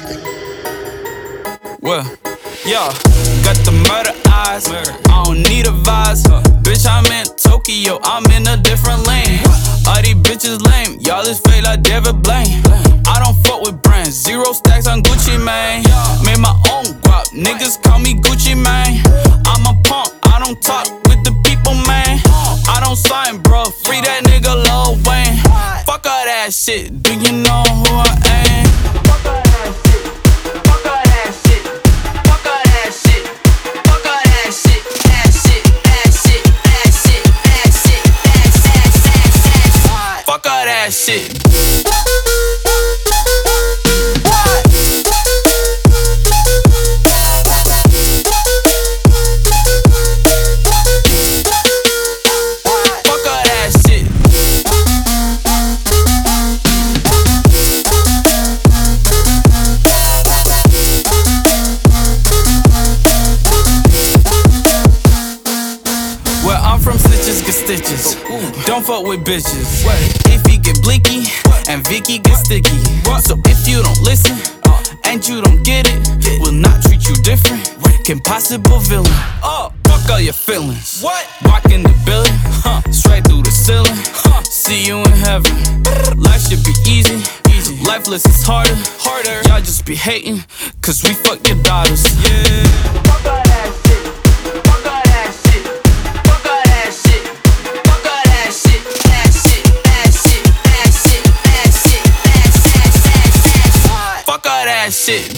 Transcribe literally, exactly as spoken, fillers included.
Well, yeah, got the murder eyes. I don't need a visor. Bitch, I'm in Tokyo, I'm in a different lane. All these bitches lame, y'all is fake like David Blaine. I don't fuck with brands, zero stacks on Gucci, man. Made my own guap, niggas call me Gucci, man. I'm a punk, I don't talk with the people, man. I don't sign, bro, free that nigga Lil Wayne. Fuck all that shit, do you know who I am? Fuck all that shit, fuck all that shit, fuck all that shit, fuck all that shit, that shit, that shit, that shit, that shit, that shit, that shit, fuck all that shit. From stitches get stitches. Don't fuck with bitches. If he get blicky and Vicky get sticky. So if you don't listen and you don't get it, will not treat you different. Can possible villain. Oh, fuck all your feelings. What? Walk in the building, huh? Straight through the ceiling. Huh? See you in heaven. Life should be easy. Easy. Lifeless is harder. Harder. Y'all just be hating, cause we fuck your daughters. Yeah. Fuck all that shit. Fuck all that shit. Fuck all that shit. Fuck all that shit. That shit. That shit. That shit. That shit. That shit. That shit. Fuck all that shit.